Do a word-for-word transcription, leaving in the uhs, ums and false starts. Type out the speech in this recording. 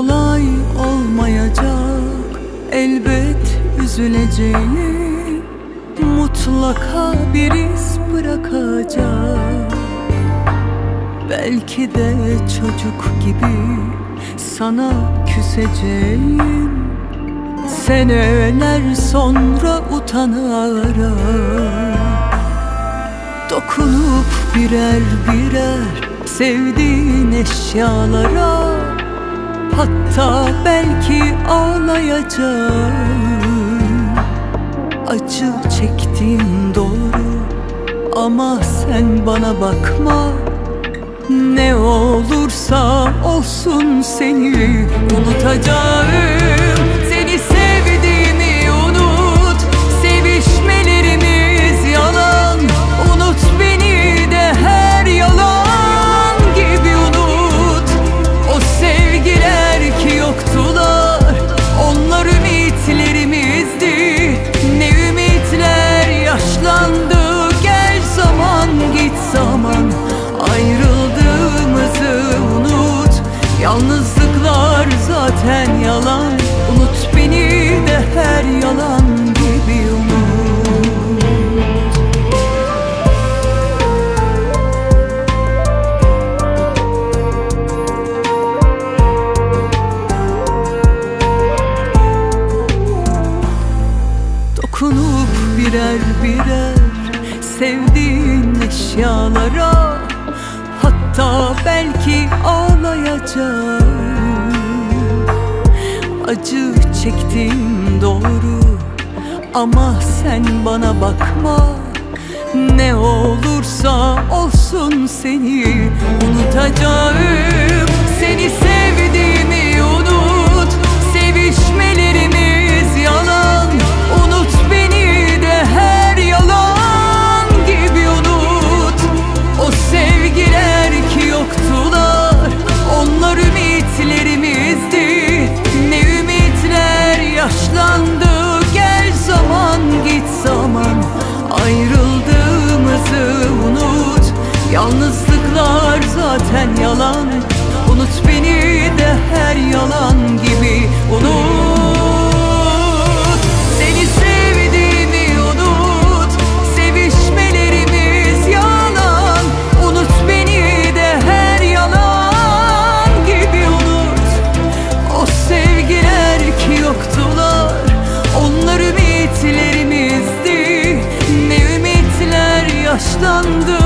kolay olmayacak, elbet üzüleceğim, mutlaka bir iz bırakacak. Belki de çocuk gibi sana küseceğim, seneler sonra utanarak. Dokunup birer birer sevdiğin eşyalara, hatta belki ağlayacağım. Acı çektiğim doğru ama sen bana bakma. Ne olursa olsun seni unutacağım. Seni sevdiğimi unut, sevişmelerimiz yalan. Unut beni de her yalan gibi unut. O sevgiler ki yoktular, onlar ümitlerimizdi. Ne ümitler yaşlandı, gel zaman git zaman. Ayrıldığımızı unut, yalnızlıklar zaten yalan. Unut beni de her yalan gibi unut. Dokunup birer birer sevdiğin eşyalara, hatta belki ağlayacağım. Acı çektim doğru ama sen bana bakma. Ne olursa olsun seni unutacağım. Seni sevdiğimi unut, sevişmelerimiz yalan. Unut beni de her yalan gibi unut. O sevgiler ki yoktular, onlar ümitlerimizdi. Ne ümitler yaşlandı, gel zaman git zaman. Ayrıldığımızı unut, yalnızlıklar zaten yalan. Unut beni de her yalan gibi unut. Seni sevdiğimi unut, sevişmelerimiz yalan. Unut beni de her yalan gibi unut. O sevgiler ki yoktular, onlar ümitlerimizdi. Ne ümitler yaşlandı,